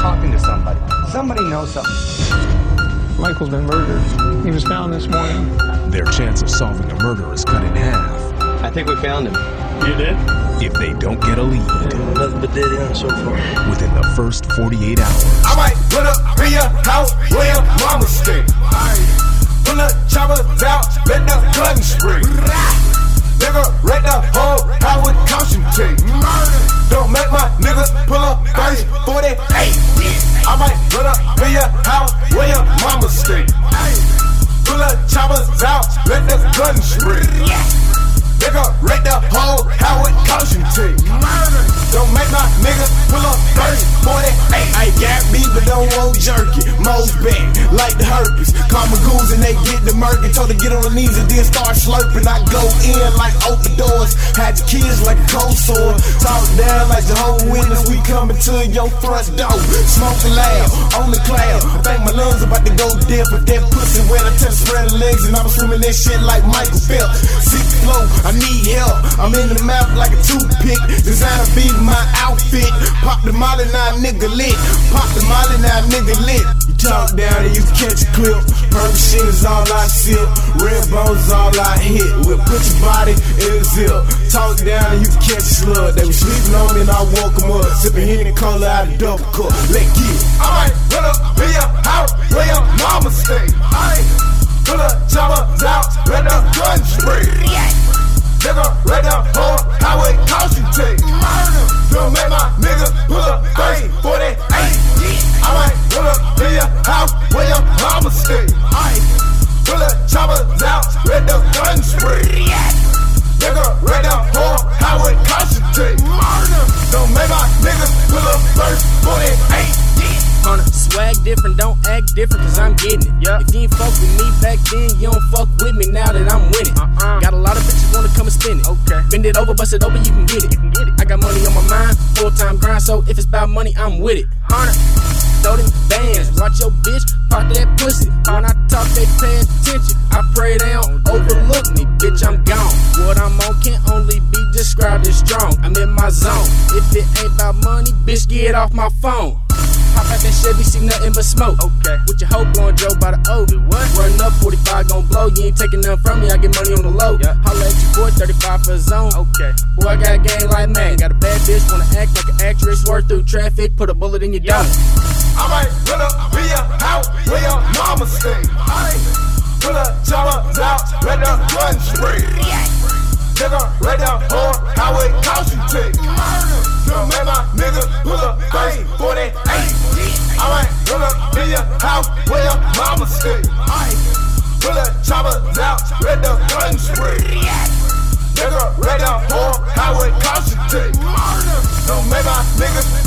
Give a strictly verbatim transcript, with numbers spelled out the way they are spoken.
talking to somebody. Somebody knows something. Michael's been murdered. He was found this morning. Their chance of solving a murder is cut in half. I think we found him. You did? If they don't get a lead. Nothing but dead end so far. Within the first forty-eight hours. I might put up in your house where your mama stay. Pull the choppers out, let the gun spray. Nigga, wreck the whole house with caution tape. Don't make my niggas pull up first forty-eight. I might put up in your house where your mama stay. Pull the choppers out, let the gun spray. Nigga, wreck the whole house with caution tape. Don't make my niggas pull up first forty-eight. I got beef but don't want jerky. Mo's back like the herpes. Call my goons and they get the murky. Told her get on her knees and then start slurping. I go in like open doors. Had your kids like a cold sore. Talk down like the whole witness. We coming to your front door. Smoking loud on the cloud. I think my lungs about to go deaf with that pussy when I touch spread legs. And I'm swimming that shit like Michael Phelps. Six flow, I need help. I'm in the mouth like a toothpick. Designer be my outfit. Pop the molly, now nigga lit. Pop the molly, now nigga lit. You talk down and you catch a clip. Purple shit is all I sip. Red bones is all I hit. We'll put your body in a zip. Talk down and you catch a slug. They was sleeping on me and I woke them up. Sipping Henny Cola out of double cup. Let's get it. I might pull up in your house where your mama stay. I pull up choppers out, let the gun spray. Nigga, right down home, highway caution tape. Don't make my niggas pull up first forty-eight. I might pull up in your house where your mama stay. I pull up choppers out, let the gun spray. Nigga, right down home, highway caution tape. Don't make my niggas pull up first forty-eight. Swag different, don't act different, cause I'm getting it. Yep. If you ain't fuck with me back then, you don't fuck with me now that I'm winning. Uh-uh. Got a lot of bitches wanna come and spin it. Okay. Bend it over, bust it open, you can get it. You can get it. I got money on my mind, full time grind, so if it's about money, I'm with it. Hunter, throw them bands, watch your bitch pop that pussy. When I talk, they pay attention. I pray they don't overlook me, bitch, I'm gone. What I'm on can only be described as strong. I'm in my zone. If it ain't about money, bitch, get off my phone. Pop out that Chevy, see nothing but smoke. Okay. With your hoe blowing Joe by the O. What? Run up, forty-five gon' blow. You ain't taking nothing from me, I get money on the low. Yeah. Holla at your boy, thirty-five for a zone. Okay. Boy, I got a game like man. Got a bad bitch, wanna act like an actress. Work through traffic, put a bullet in your dome. I might pull up in your house where your mama stay. I pull up choppers out, let the gun spray. Nigga, right down home, highway caution tape. Don't make my nigga pull up first forty-eight. I might pull up in your house where your mama stay. I pull up choppers out, let the gun spray. Nigga, right down home, highway caution tape. Don't make my niggas